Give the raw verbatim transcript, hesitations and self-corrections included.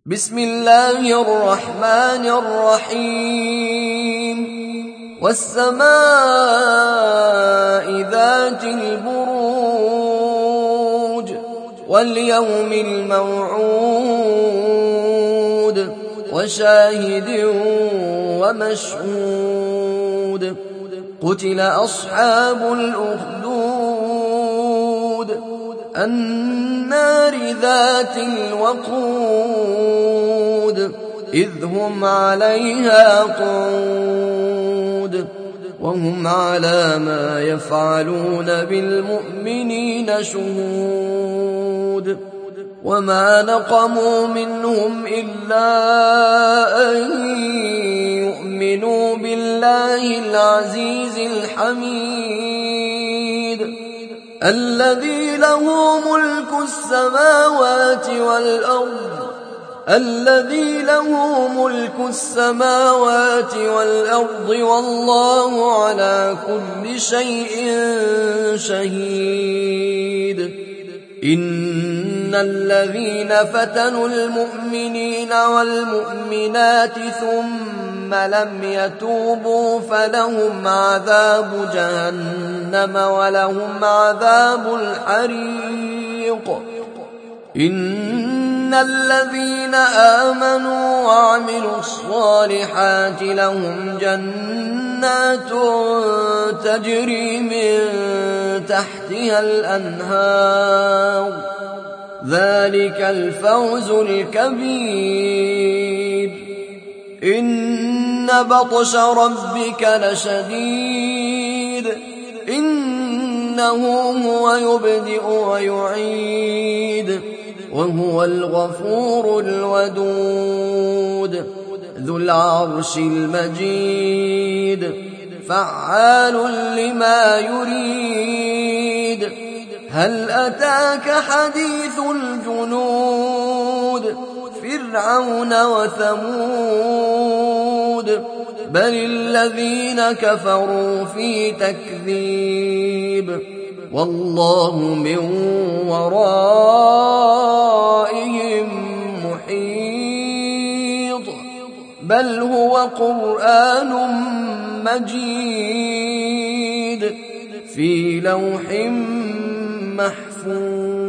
بسم الله الرحمن الرحيم والسماء ذات البروج واليوم الموعود وشاهد ومشهود قتل أصحاب الأخدود النار ذات الوقود إذ هم عليها قعود وهم على ما يفعلون بالمؤمنين شهود وما نقموا منهم إلا أن يؤمنوا بالله العزيز الحميد الذي له ملك السماوات والأرض الذي له ملك السماوات والأرض والله على كل شيء شهيد إن الذين فتنوا المؤمنين والمؤمنات ثم لم يتوبوا فلهم عذاب جهنم ولهم عذاب الحريق إن الذين آمنوا وعملوا الصالحات لهم جنات تجري من تحتها الأنهار ذلك الفوز الكبير إن بطش ربك لشديد إنه هو يبدئ ويعيد وهو الغفور الودود ذو العرش المجيد فعال لما يريد هل أتاك حديث الجنود فرعون وثمود بل الذين كفروا في تكذيب والله من ورائهم محيط بل هو قرآن مجيد في لوح محفوظ.